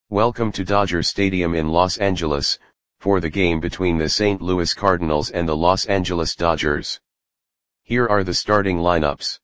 Welcome to Dodger Stadium in Los Angeles, for the game between the St. Louis Cardinals and the Los Angeles Dodgers. Here are the starting lineups.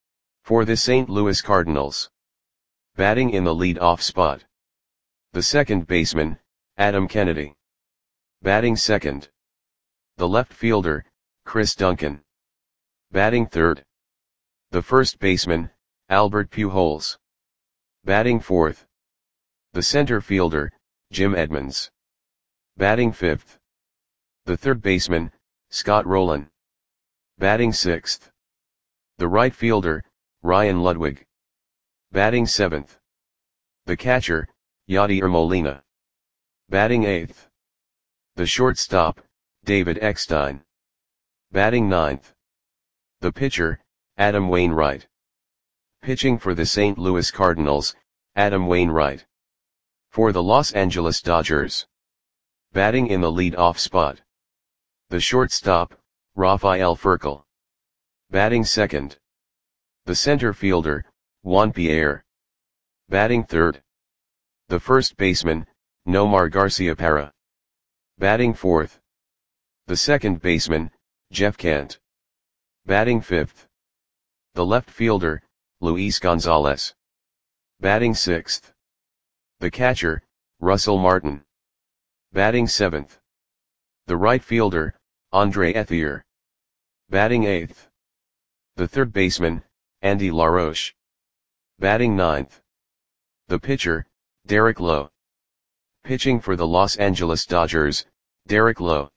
For the St. Louis Cardinals. Batting in the lead-off spot. The second baseman, Adam Kennedy. Batting second. The left fielder, Chris Duncan. Batting third. The first baseman, Albert Pujols. Batting fourth. The center fielder, Jim Edmonds. Batting fifth. The third baseman, Scott Rolen. Batting sixth. The right fielder, Ryan Ludwig. Batting seventh. The catcher, Yadier Molina. Batting eighth. The shortstop, David Eckstein. Batting ninth. The pitcher, Adam Wainwright. Pitching for the St. Louis Cardinals, Adam Wainwright. For the Los Angeles Dodgers. Batting in the lead-off spot. The shortstop, Rafael Furcal. Batting second. The center fielder, Juan Pierre. Batting third. The first baseman, Nomar Garciaparra. Batting fourth. The second baseman, Jeff Kent. Batting fifth. The left fielder, Luis Gonzalez. Batting sixth. The catcher, Russell Martin. Batting seventh. The right fielder, Andre Ethier. Batting eighth. The third baseman, Andy LaRoche. Batting ninth. The pitcher, Derek Lowe. Pitching for the Los Angeles Dodgers, Derek Lowe.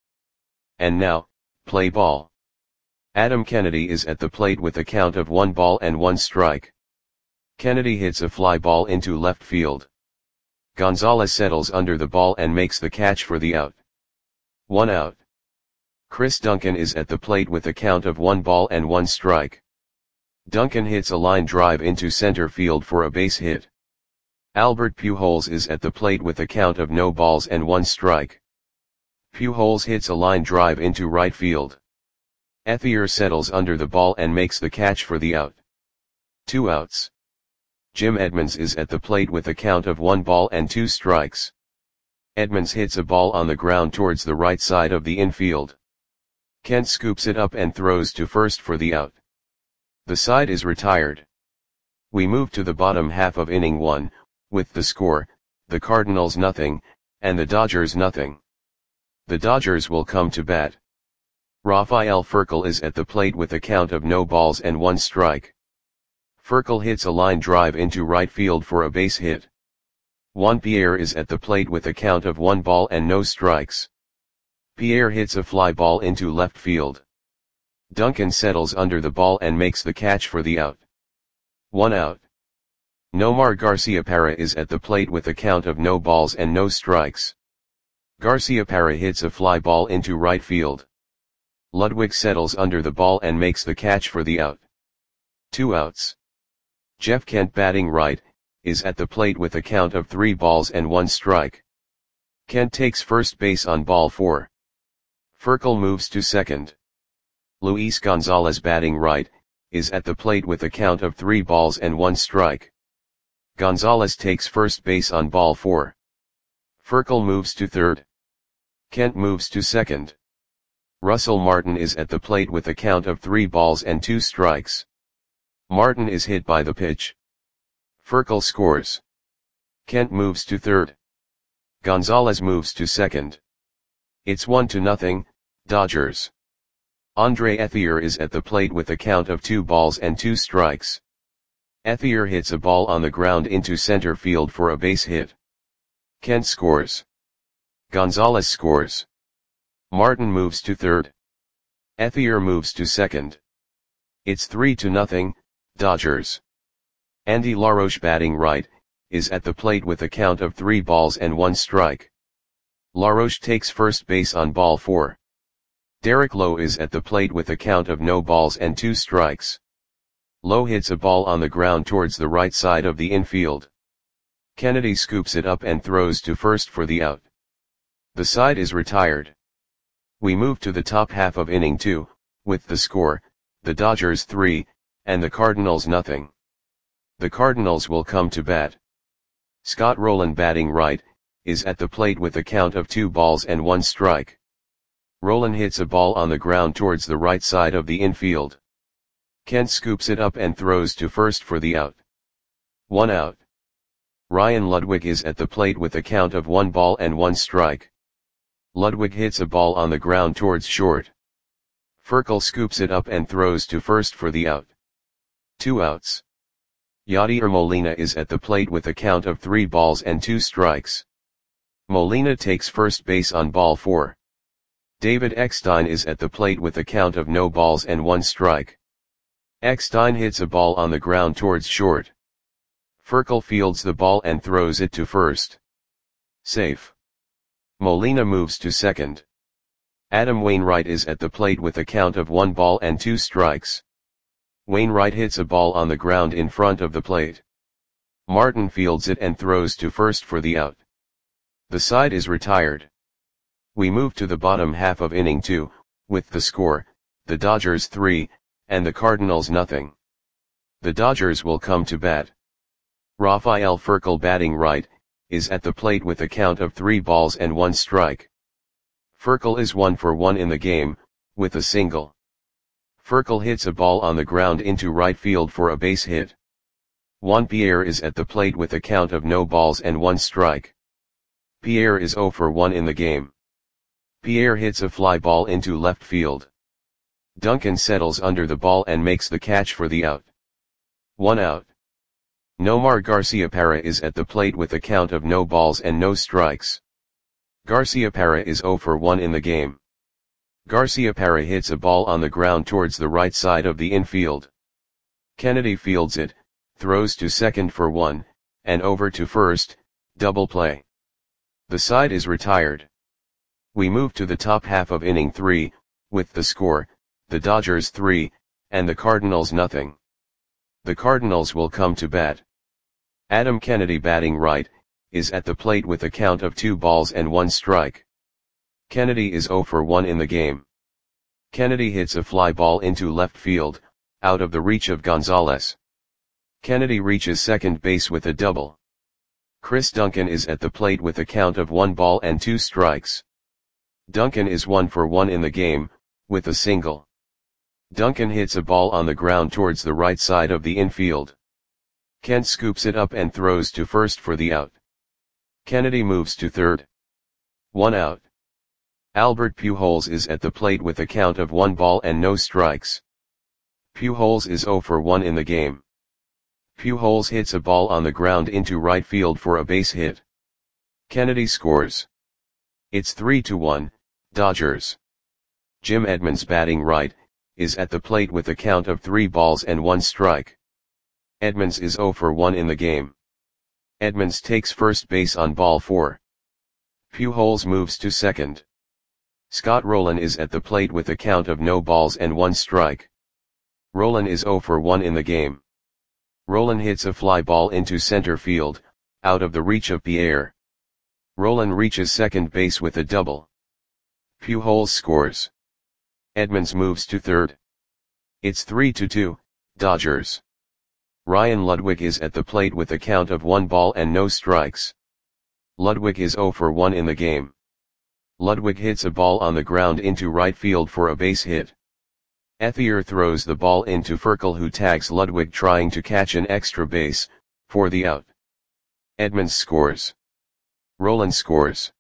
And now, play ball. Adam Kennedy is at the plate with a count of 1-1 strike. Kennedy hits a fly ball into left field. Gonzalez settles under the ball and makes the catch for the out. 1 out. Chris Duncan is at the plate with a count of 1-1 strike. Duncan hits a line drive into center field for a base hit. Albert Pujols is at the plate with a count of 0-1 strike. Pujols hits a line drive into right field. Ethier settles under the ball and makes the catch for the out. 2 outs. Jim Edmonds is at the plate with a count of 1-2 strikes. Edmonds hits a ball on the ground towards the right side of the infield. Kent scoops it up and throws to first for the out. The side is retired. We move to the bottom half of inning 1, with the score, the Cardinals 0, and the Dodgers 0. The Dodgers will come to bat. Rafael Furcal is at the plate with a count of 0-1 strike. Furcal hits a line drive into right field for a base hit. Juan Pierre is at the plate with a count of 1-0 strikes. Pierre hits a fly ball into left field. Duncan settles under the ball and makes the catch for the out. 1 out. Nomar Garciaparra is at the plate with a count of 0 strikes. Garciaparra hits a fly ball into right field. Ludwig settles under the ball and makes the catch for the out. 2 outs. Jeff Kent, batting right, is at the plate with a count of 3-1 strike. Kent takes first base on ball 4. Furcal moves to second. Luis Gonzalez, batting right, is at the plate with a count of 3-1 strike. Gonzalez takes first base on ball 4. Furcal moves to third. Kent moves to second. Russell Martin is at the plate with a count of 3-2 strikes. Martin is hit by the pitch. Furcal scores. Kent moves to third. Gonzalez moves to second. It's 1-0, Dodgers. Andre Ethier is at the plate with a count of 2-2 strikes. Ethier hits a ball on the ground into center field for a base hit. Kent scores. Gonzalez scores. Martin moves to third. Ethier moves to second. It's 3-0, Dodgers. Andy LaRoche, batting right, is at the plate with a count of 3-1 strike. LaRoche takes first base on ball 4. Derek Lowe is at the plate with a count of 0-2 strikes. Lowe hits a ball on the ground towards the right side of the infield. Kennedy scoops it up and throws to first for the out. The side is retired. We move to the top half of inning 2, with the score, the Dodgers 3, and the Cardinals 0. The Cardinals will come to bat. Scott Rowland batting right, is at the plate with a count of 2 balls and 1 strike. Rowland hits a ball on the ground towards the right side of the infield. Kent scoops it up and throws to first for the out. 1 out. Ryan Ludwig is at the plate with a count of 1 ball and 1 strike. Ludwig hits a ball on the ground towards short. Furcal scoops it up and throws to first for the out. 2 outs. Yadier Molina is at the plate with a count of 3 balls and 2 strikes. Molina takes first base on ball 4. David Eckstein is at the plate with a count of no balls and 1 strike. Eckstein hits a ball on the ground towards short. Furcal fields the ball and throws it to first. Safe. Molina moves to second. Adam Wainwright is at the plate with a count of 1 ball and 2 strikes. Wainwright hits a ball on the ground in front of the plate. Martin fields it and throws to first for the out. The side is retired. We move to the bottom half of inning 2, with the score, the Dodgers 3, and the Cardinals nothing. The Dodgers will come to bat. Rafael Furcal batting right, is at the plate with a count of 3 balls and 1 strike. Furcal is 1 for 1 in the game, with a single. Furcal hits a ball on the ground into right field for a base hit. Juan Pierre is at the plate with a count of no balls and 1 strike. Pierre is 0 for 1 in the game. Pierre hits a fly ball into left field. Duncan settles under the ball and makes the catch for the out. 1 out. Nomar Garciaparra is at the plate with a count of no balls and no strikes. Garciaparra is 0 for 1 in the game. Garciaparra hits a ball on the ground towards the right side of the infield. Kennedy fields it, throws to second for 1, and over to first, double play. The side is retired. We move to the top half of inning 3, with the score, the Dodgers 3, and the Cardinals nothing. The Cardinals will come to bat. Adam Kennedy batting right, is at the plate with a count of 2 balls and 1 strike. Kennedy is 0 for 1 in the game. Kennedy hits a fly ball into left field, out of the reach of Gonzalez. Kennedy reaches second base with a double. Chris Duncan is at the plate with a count of 1 ball and 2 strikes. Duncan is 1 for 1 in the game, with a single. Duncan hits a ball on the ground towards the right side of the infield. Kent scoops it up and throws to first for the out. Kennedy moves to third. 1 out. Albert Pujols is at the plate with a count of 1 ball and no strikes. Pujols is 0 for 1 in the game. Pujols hits a ball on the ground into right field for a base hit. Kennedy scores. It's 3-1, Dodgers. Jim Edmonds batting right, is at the plate with a count of 3 balls and 1 strike. Edmonds is 0 for 1 in the game. Edmonds takes first base on ball 4. Pujols moves to second. Scott Rowland is at the plate with a count of no balls and 1 strike. Rowland is 0 for 1 in the game. Rowland hits a fly ball into center field, out of the reach of Pierre. Rowland reaches second base with a double. Pujols scores. Edmonds moves to third. It's 3-2, Dodgers. Ryan Ludwig is at the plate with a count of 1 ball and no strikes. Ludwig is 0 for 1 in the game. Ludwig hits a ball on the ground into right field for a base hit. Ethier throws the ball into Furcal, who tags Ludwig trying to catch an extra base, for the out. Edmonds scores. Rowland scores.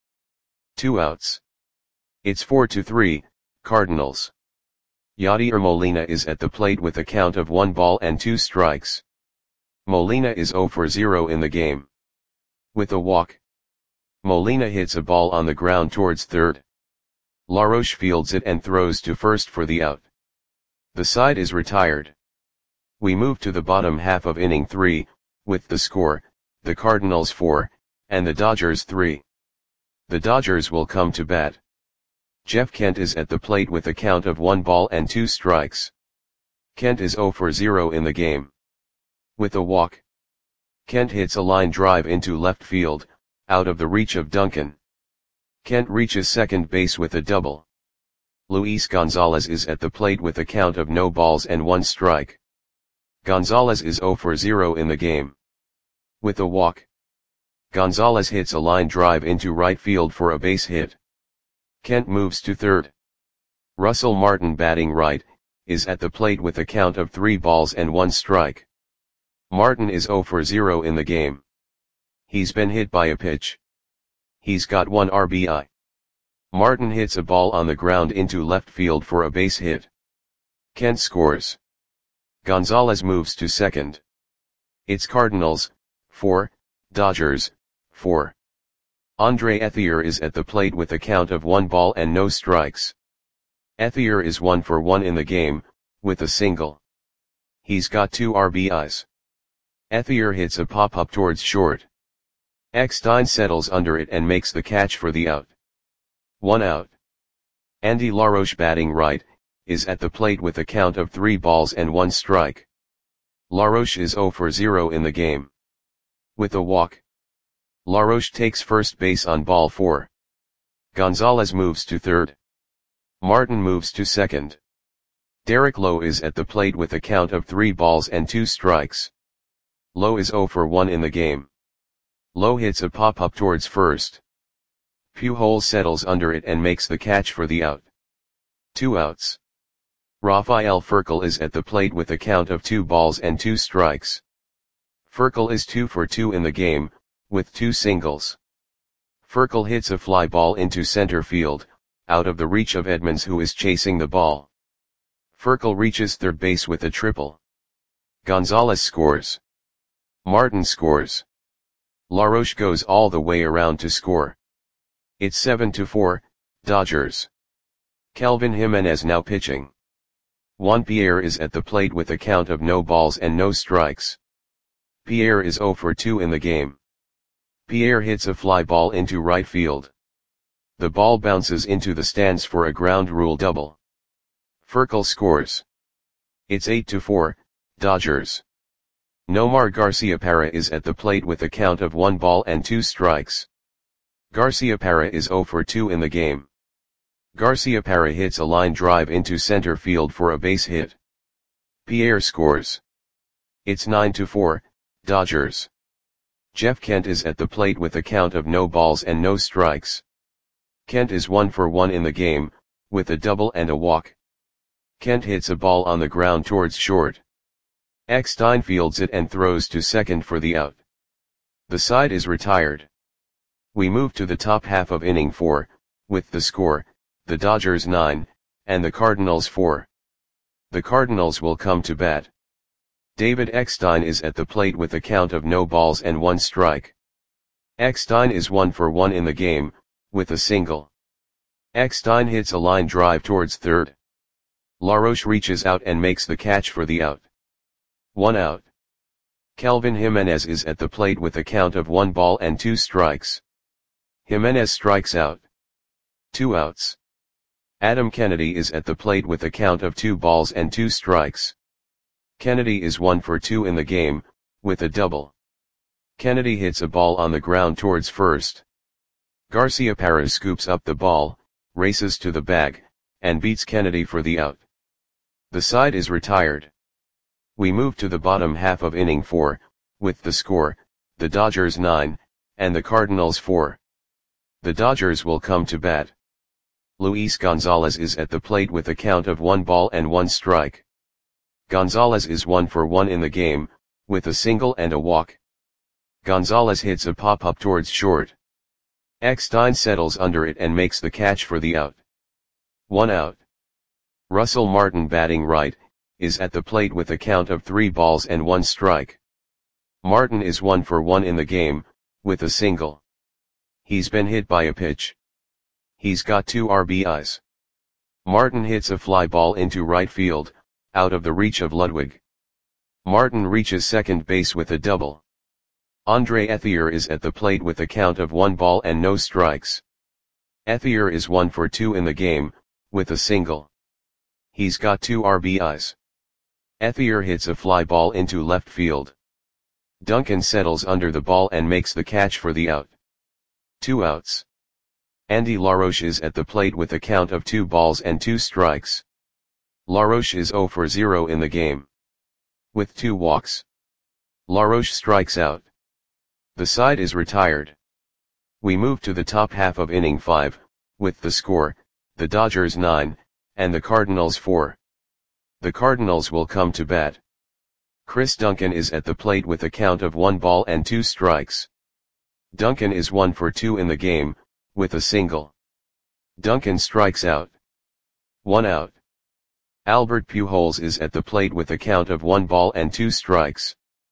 2 outs. It's 4-3, Cardinals. Yadier Molina is at the plate with a count of 1 ball and 2 strikes. Molina is 0 for 0 in the game. With a walk. Molina hits a ball on the ground towards third. LaRoche fields it and throws to first for the out. The side is retired. We move to the bottom half of inning 3, with the score, the Cardinals 4, and the Dodgers 3. The Dodgers will come to bat. Jeff Kent is at the plate with a count of 1 ball and 2 strikes. Kent is 0 for 0 in the game. With a walk. Kent hits a line drive into left field, out of the reach of Duncan. Kent reaches second base with a double. Luis Gonzalez is at the plate with a count of no balls and 1 strike. Gonzalez is 0 for 0 in the game. With a walk. Gonzalez hits a line drive into right field for a base hit. Kent moves to third. Russell Martin, batting right, is at the plate with a count of 3 balls and 1 strike. Martin is 0 for 0 in the game. He's been hit by a pitch. He's got 1 RBI. Martin hits a ball on the ground into left field for a base hit. Kent scores. Gonzalez moves to second. It's Cardinals, 4, Dodgers, 4. Andre Ethier is at the plate with a count of 1 ball and no strikes. Ethier is 1 for 1 in the game, with a single. He's got 2 RBIs. Ethier hits a pop-up towards short. Eckstein settles under it and makes the catch for the out. 1 out. Andy LaRoche, batting right, is at the plate with a count of 3 balls and 1 strike. LaRoche is 0 for 0 in the game. With a walk. LaRoche takes first base on ball 4. Gonzalez moves to third. Martin moves to second. Derek Lowe is at the plate with a count of 3 balls and 2 strikes. Lowe is 0 for 1 in the game. Lowe hits a pop-up towards first. Pujols settles under it and makes the catch for the out. 2 outs. Rafael Furcal is at the plate with a count of 2 balls and 2 strikes. Furcal is 2 for 2 in the game, with 2 singles. Furcal hits a fly ball into center field, out of the reach of Edmonds, who is chasing the ball. Furcal reaches third base with a triple. Gonzalez scores. Martin scores. LaRoche goes all the way around to score. It's 7-4, Dodgers. Kelvin Jimenez now pitching. Juan Pierre is at the plate with a count of no balls and no strikes. Pierre is 0 for 2 in the game. Pierre hits a fly ball into right field. The ball bounces into the stands for a ground rule double. Furcal scores. It's 8-4, Dodgers. Nomar Garciaparra is at the plate with a count of 1 ball and 2 strikes. Garciaparra is 0 for 2 in the game. Garciaparra hits a line drive into center field for a base hit. Pierre scores. It's 9-4, Dodgers. Jeff Kent is at the plate with a count of no balls and no strikes. Kent is 1 for 1 in the game, with a double and a walk. Kent hits a ball on the ground towards short. Eckstein fields it and throws to second for the out. The side is retired. We move to the top half of inning 4, with the score, the Dodgers 9, and the Cardinals 4. The Cardinals will come to bat. David Eckstein is at the plate with a count of no balls and 1 strike. Eckstein is 1 for 1 in the game, with a single. Eckstein hits a line drive towards third. LaRoche reaches out and makes the catch for the out. 1 out. Kelvin Jimenez is at the plate with a count of 1 ball and 2 strikes. Jimenez strikes out. 2 outs. Adam Kennedy is at the plate with a count of 2 balls and 2 strikes. Kennedy is 1 for 2 in the game, with a double. Kennedy hits a ball on the ground towards first. Garciaparra scoops up the ball, races to the bag, and beats Kennedy for the out. The side is retired. We move to the bottom half of inning 4, with the score, the Dodgers 9, and the Cardinals 4. The Dodgers will come to bat. Luis Gonzalez is at the plate with a count of 1 ball and 1 strike. Gonzalez is 1 for 1 in the game, with a single and a walk. Gonzalez hits a pop-up towards short. Eckstein settles under it and makes the catch for the out. 1 out. Russell Martin, batting right, is at the plate with a count of 3 balls and 1 strike. Martin is 1 for 1 in the game, with a single. He's been hit by a pitch. He's got 2 RBIs. Martin hits a fly ball into right field, out of the reach of Ludwig. Martin reaches second base with a double. Andre Ethier is at the plate with a count of 1 ball and no strikes. Ethier is 1 for 2 in the game, with a single. He's got 2 RBIs. Ethier hits a fly ball into left field. Duncan settles under the ball and makes the catch for the out. 2 outs. Andy LaRoche is at the plate with a count of 2 balls and 2 strikes. LaRoche is 0 for 0 in the game. With 2 walks. LaRoche strikes out. The side is retired. We move to the top half of inning 5, with the score, the Dodgers 9, and the Cardinals 4. The Cardinals will come to bat. Chris Duncan is at the plate with a count of 1 ball and 2 strikes. Duncan is 1 for 2 in the game, with a single. Duncan strikes out. 1 out. Albert Pujols is at the plate with a count of 1 ball and 2 strikes.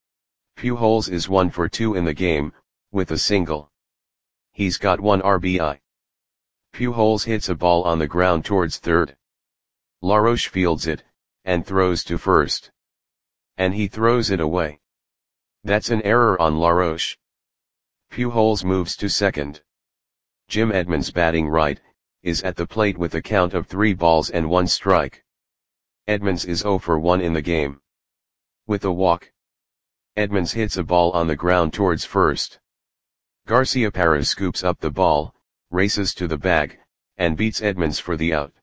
Pujols is 1 for 2 in the game, with a single. He's got 1 RBI. Pujols hits a ball on the ground towards third. LaRoche fields it, and throws to first. And he throws it away. That's an error on LaRoche. Pujols moves to second. Jim Edmonds, batting right, is at the plate with a count of 3 balls and 1 strike. Edmonds is 0 for 1 in the game. With a walk. Edmonds hits a ball on the ground towards first. Garciaparra scoops up the ball, races to the bag, and beats Edmonds for the out.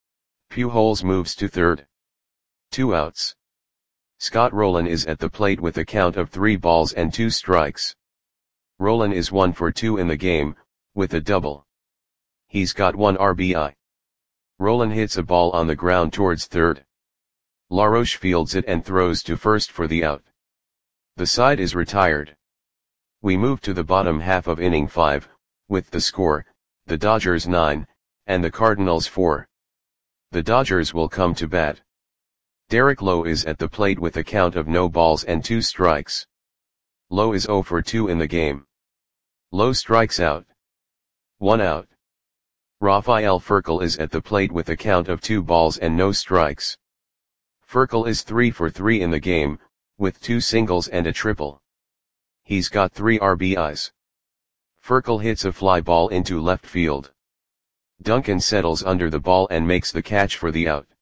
Pujols moves to third. 2 outs. Scott Rolen is at the plate with a count of 3 balls and 2 strikes. Rolen is 1 for 2 in the game, with a double. He's got 1 RBI. Rolen hits a ball on the ground towards third. LaRoche fields it and throws to first for the out. The side is retired. We move to the bottom half of inning 5, with the score, the Dodgers 9, and the Cardinals 4. The Dodgers will come to bat. Derek Lowe is at the plate with a count of no balls and 2 strikes. Lowe is 0 for 2 in the game. Lowe strikes out. 1 out. Rafael Furcal is at the plate with a count of 2 balls and no strikes. Furcal is 3 for 3 in the game, with 2 singles and a triple. He's got 3 RBIs. Furcal hits a fly ball into left field. Duncan settles under the ball and makes the catch for the out.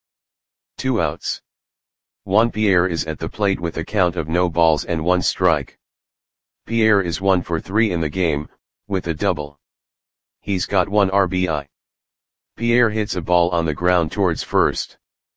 2 outs. Juan Pierre is at the plate with a count of no balls and 1 strike. Pierre is 1 for 3 in the game, with a double. He's got 1 RBI. Pierre hits a ball on the ground towards first.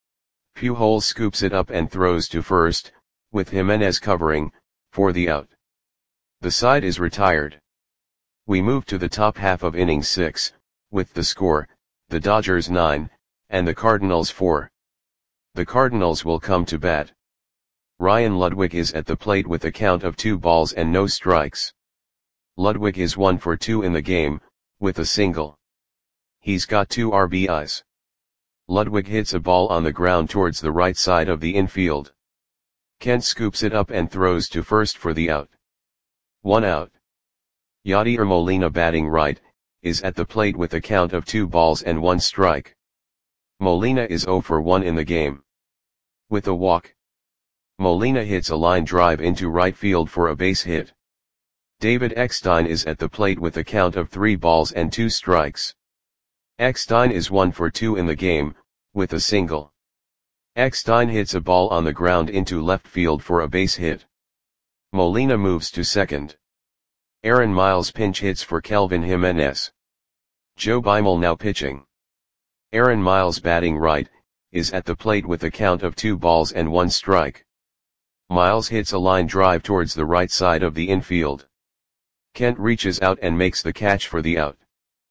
Pujols scoops it up and throws to first, with Jimenez covering, for the out. The side is retired. We move to the top half of inning 6, with the score, the Dodgers 9, and the Cardinals 4. The Cardinals will come to bat. Ryan Ludwig is at the plate with a count of 2 balls and no strikes. Ludwig is 1 for 2 in the game, with a single. He's got 2 RBIs. Ludwig hits a ball on the ground towards the right side of the infield. Kent scoops it up and throws to first for the out. 1 out. Yadier Molina, batting right, is at the plate with a count of 2 balls and 1 strike. Molina is 0 for 1 in the game. With a walk. Molina hits a line drive into right field for a base hit. David Eckstein is at the plate with a count of 3 balls and 2 strikes. Eckstein is 1 for 2 in the game, with a single. Eckstein hits a ball on the ground into left field for a base hit. Molina moves to second. Aaron Miles pinch hits for Kelvin Jimenez. Joe Beimel now pitching. Aaron Miles, batting right, is at the plate with a count of 2 balls and 1 strike. Miles hits a line drive towards the right side of the infield. Kent reaches out and makes the catch for the out.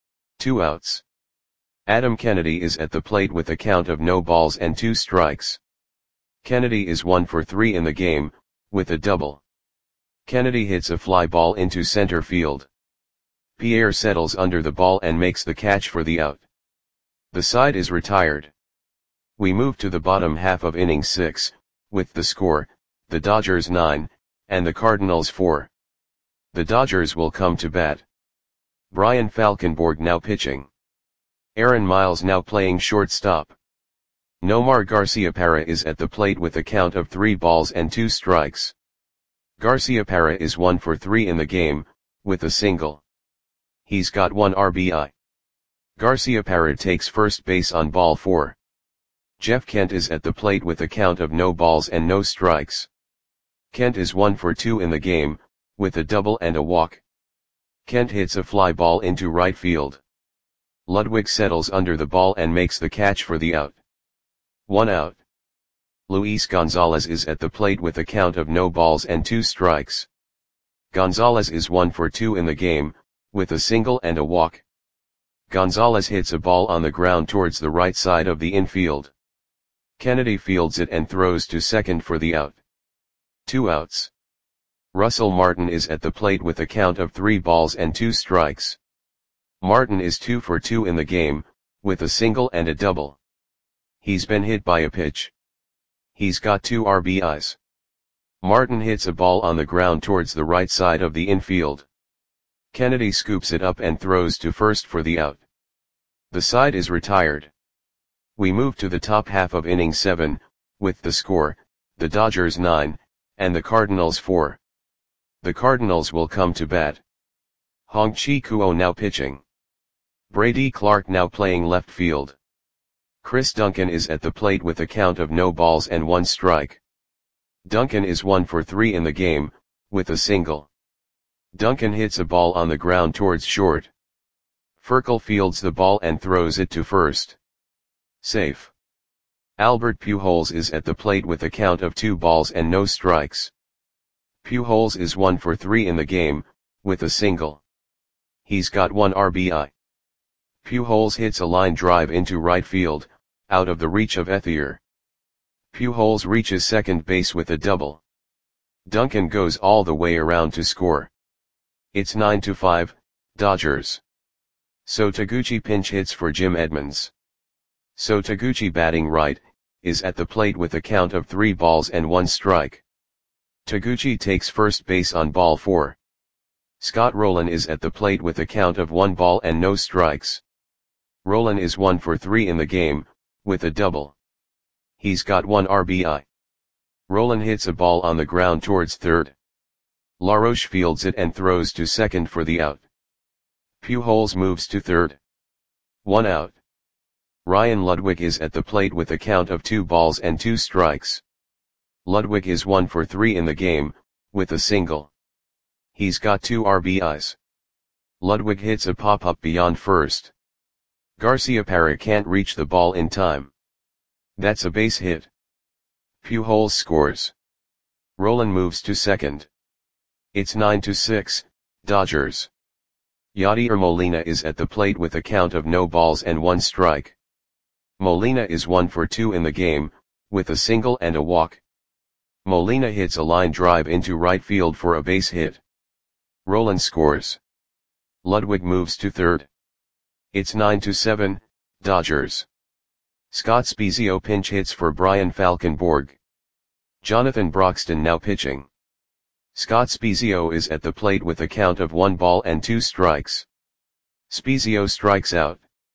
2 outs. Adam Kennedy is at the plate with a count of no balls and 2 strikes. Kennedy is 1 for 3 in the game, with a double. Kennedy hits a fly ball into center field. Pierre settles under the ball and makes the catch for the out. The side is retired. We move to the bottom half of inning 6, with the score, the Dodgers 9, and the Cardinals 4. The Dodgers will come to bat. Brian Falkenborg now pitching. Aaron Miles now playing shortstop. Nomar Garciaparra is at the plate with a count of 3 balls and 2 strikes. Garciaparra is 1 for 3 in the game, with a single. He's got 1 RBI. Garciaparra takes first base on ball 4. Jeff Kent is at the plate with a count of no balls and no strikes. Kent is 1 for 2 in the game, with a double and a walk. Kent hits a fly ball into right field. Ludwig settles under the ball and makes the catch for the out. 1 out. Luis Gonzalez is at the plate with a count of no balls and 2 strikes. Gonzalez is 1 for 2 in the game, with a single and a walk. Gonzalez hits a ball on the ground towards the right side of the infield. Kennedy fields it and throws to second for the out. 2 outs. Russell Martin is at the plate with a count of 3 balls and 2 strikes. Martin is 2 for 2 in the game, with a single and a double. He's been hit by a pitch. He's got 2 RBIs. Martin hits a ball on the ground towards the right side of the infield. Kennedy scoops it up and throws to first for the out. The side is retired. We move to the top half of inning 7, with the score, the Dodgers 9, and the Cardinals 4. The Cardinals will come to bat. Hong-Chi Kuo now pitching. Brady Clark now playing left field. Chris Duncan is at the plate with a count of no balls and 1 strike. Duncan is 1 for 3 in the game, with a single. Duncan hits a ball on the ground towards short. Furcal fields the ball and throws it to first. Safe. Albert Pujols is at the plate with a count of 2 balls and no strikes. Pujols is 1 for 3 in the game, with a single. He's got 1 RBI. Pujols hits a line drive into right field, out of the reach of Ethier. Pujols reaches second base with a double. Duncan goes all the way around to score. It's 9-5, Dodgers. So Taguchi pinch hits for Jim Edmonds. So Taguchi batting right, is at the plate with a count of 3 balls and 1 strike. Taguchi takes first base on ball 4. Scott Rolen is at the plate with a count of 1 ball and no strikes. Rolen is 1 for 3 in the game, with a double. He's got 1 RBI. Rolen hits a ball on the ground towards third. LaRoche fields it and throws to second for the out. Pujols moves to third. 1 out. Ryan Ludwig is at the plate with a count of 2 balls and 2 strikes. Ludwig is 1 for 3 in the game, with a single. He's got 2 RBIs. Ludwig hits a pop-up beyond first. Garciaparra can't reach the ball in time. That's a base hit. Pujols scores. Rolen moves to second. It's 9-6, Dodgers. Yadier Molina is at the plate with a count of no balls and 1 strike. Molina is 1 for 2 in the game, with a single and a walk. Molina hits a line drive into right field for a base hit. Rolen scores. Ludwig moves to third. It's 9-7, Dodgers. Scott Spiezio pinch hits for Brian Falkenborg. Jonathan Broxton now pitching. Scott Spiezio is at the plate with a count of 1 ball and 2 strikes. Spiezio strikes out.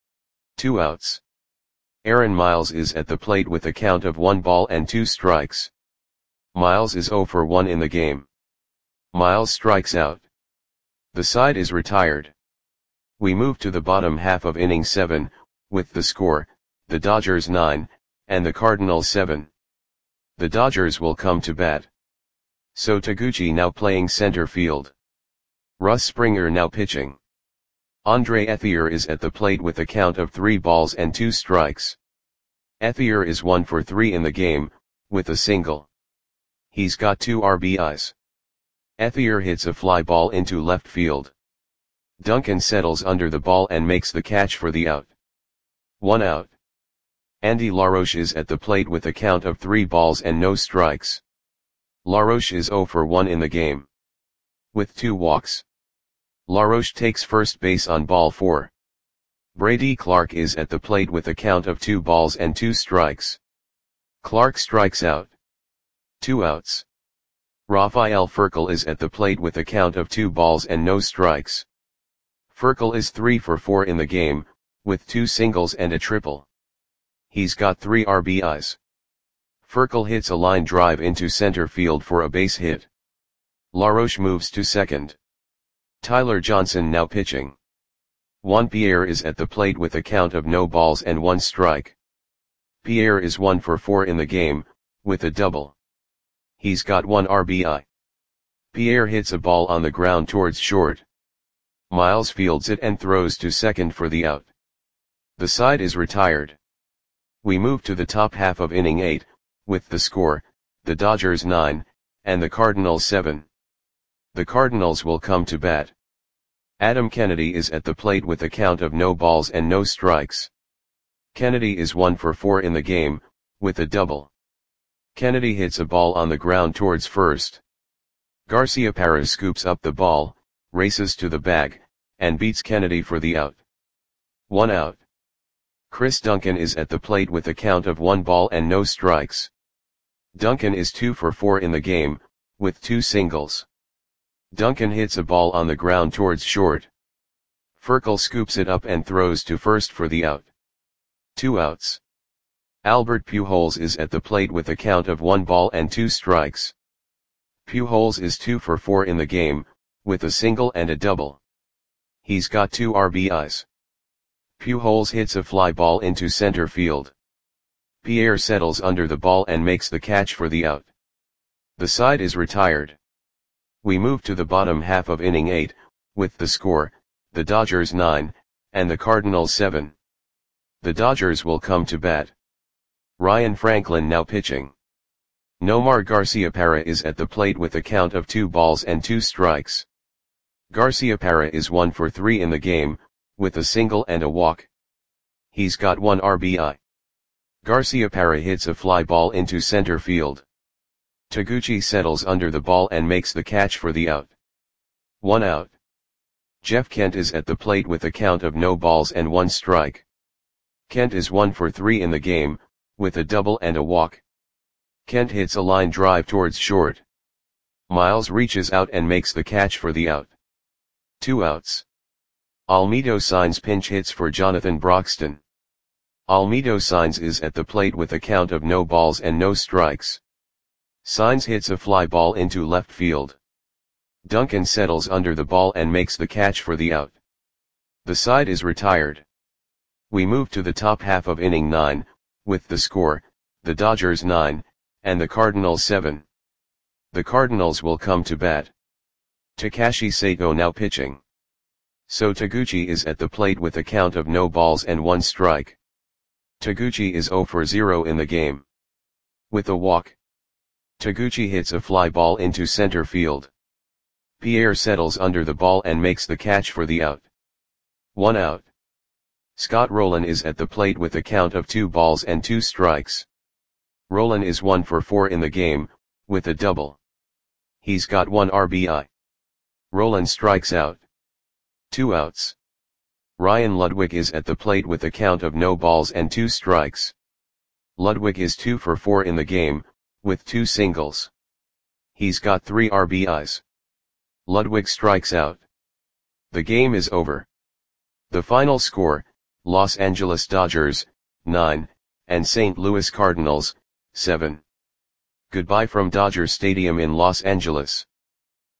2 outs. Aaron Miles is at the plate with a count of 1 ball and 2 strikes. Miles is 0 for 1 in the game. Miles strikes out. The side is retired. We move to the bottom half of inning 7, with the score, the Dodgers 9, and the Cardinals 7. The Dodgers will come to bat. So Taguchi now playing center field. Russ Springer now pitching. Andre Ethier is at the plate with a count of 3 balls and 2 strikes. Ethier is 1 for 3 in the game, with a single. He's got 2 RBIs. Ethier hits a fly ball into left field. Duncan settles under the ball and makes the catch for the out. 1 out. Andy LaRoche is at the plate with a count of 3 balls and no strikes. LaRoche is 0 for 1 in the game. With 2 walks. LaRoche takes first base on ball 4. Brady Clark is at the plate with a count of 2 balls and 2 strikes. Clark strikes out. 2 outs. Rafael Furcal is at the plate with a count of 2 balls and no strikes. Furcal is 3 for 4 in the game, with 2 singles and a triple. He's got 3 RBIs. Furcal hits a line drive into center field for a base hit. LaRoche moves to second. Tyler Johnson now pitching. Juan Pierre is at the plate with a count of no balls and 1 strike. Pierre is 1 for 4 in the game, with a double. He's got 1 RBI. Pierre hits a ball on the ground towards short. Miles fields it and throws to second for the out. The side is retired. We move to the top half of inning 8, with the score, the Dodgers 9, and the Cardinals 7. The Cardinals will come to bat. Adam Kennedy is at the plate with a count of no balls and no strikes. Kennedy is 1 for 4 in the game, with a double. Kennedy hits a ball on the ground towards first. Garciaparra scoops up the ball, races to the bag, and beats Kennedy for the out. 1 out. Chris Duncan is at the plate with a count of 1 ball and no strikes. Duncan is 2 for 4 in the game, with 2 singles. Duncan hits a ball on the ground towards short. Furcal scoops it up and throws to first for the out. 2 outs. Albert Pujols is at the plate with a count of 1 ball and 2 strikes. Pujols is 2 for 4 in the game, with a single and a double. He's got 2 RBIs. Pujols hits a fly ball into center field. Pierre settles under the ball and makes the catch for the out. The side is retired. We move to the bottom half of inning 8, with the score, the Dodgers 9, and the Cardinals 7. The Dodgers will come to bat. Ryan Franklin now pitching. Nomar Garciaparra is at the plate with a count of 2 balls and 2 strikes. Garciaparra is 1 for 3 in the game, with a single and a walk. He's got 1 RBI. Garciaparra hits a fly ball into center field. Taguchi settles under the ball and makes the catch for the out. 1 out. Jeff Kent is at the plate with a count of no balls and 1 strike. Kent is 1 for 3 in the game, with a double and a walk. Kent hits a line drive towards short. Miles reaches out and makes the catch for the out. 2 outs. Almedo Sainz pinch hits for Jonathan Broxton. Almedo Sainz is at the plate with a count of no balls and no strikes. Sainz hits a fly ball into left field. Duncan settles under the ball and makes the catch for the out. The side is retired. We move to the top half of inning 9, with the score, the Dodgers 9, and the Cardinals 7. The Cardinals will come to bat. Takashi Sato now pitching. So Taguchi is at the plate with a count of no balls and 1 strike. Taguchi is 0 for 0 in the game. With a walk. Taguchi hits a fly ball into center field. Pierre settles under the ball and makes the catch for the out. 1 out. Scott Rolen is at the plate with a count of 2 balls and 2 strikes. Rolen is 1 for 4 in the game, with a double. He's got 1 RBI. Rolen strikes out. 2 outs. Ryan Ludwig is at the plate with a count of no balls and 2 strikes. Ludwig is 2 for 4 in the game, with 2 singles. He's got 3 RBIs. Ludwig strikes out. The game is over. The final score, Los Angeles Dodgers, 9, and St. Louis Cardinals, 7. Goodbye from Dodger Stadium in Los Angeles.